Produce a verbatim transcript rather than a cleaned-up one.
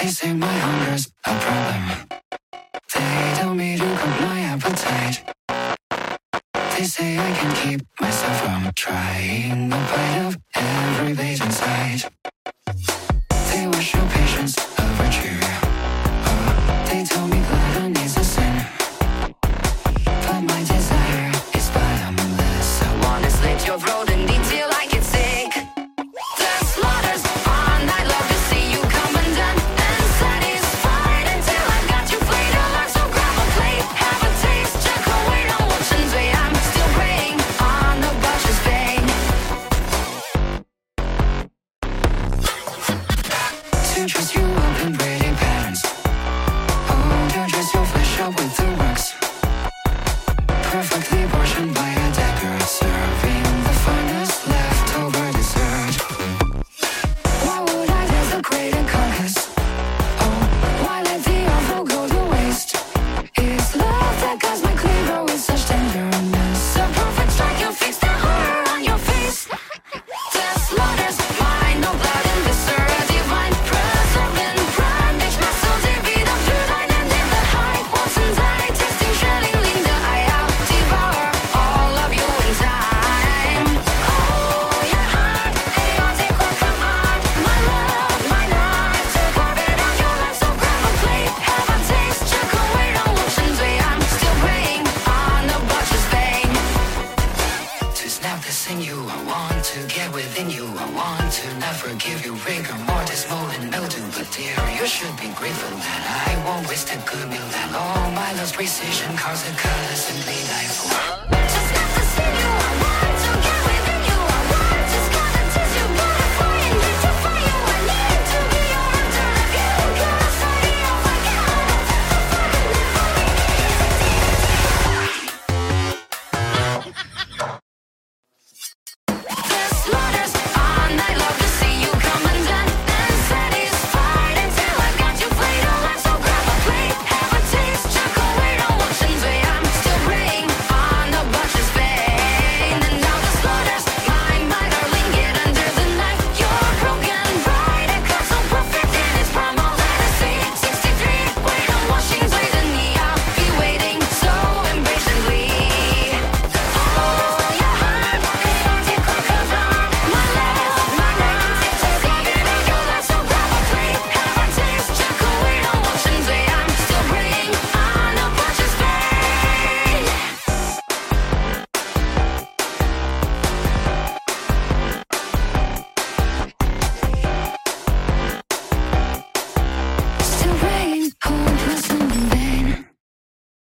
They say my hunger's a problem. They tell me to cut my appetite. They say I can keep myself from trying a bite of every bait in sight. They wish your patience a virtue. Oh, they tell me gluttony's a sin. But my desire is bottomless. I wanna slit your throat and eat till I get sick. The slaughter's on, I'd love to see you come undone and satisfied until I've got you flayed alive. So grab a plate, have a taste, check away, don't watch and say I'm still preying on the butcher's vein. To dress you up in pretty patterns. Oh, to dress your flesh up with the works. Perfectly portioned by a dagger, serving the finest leftover dessert. Why would I desecrate a carcass? Oh, why let the offal go to waste? It's love that guides my cleaver with such tenderness. A perfect strike, you fix the horror on your face. The slaughter's mine, no blood and viscera divine. Preserved in prime, bitch, my soul divine. Up through thine and in the height. Once and I tasting shelling, lean the eye out. Devour all of you in time. Oh, your heart, chaotic work from art. My love, my knife, to carve it out your life. So grab a plate, have a taste, check away, don't watch and say I'm still preying on the butcher's vein. To snap the sinew, I want to get within you. I want to not forgive you, rigor mortis, mold and mildew. But dear, you should be grateful that I won't waste a good meal. That all my love's precision carves a color simply life.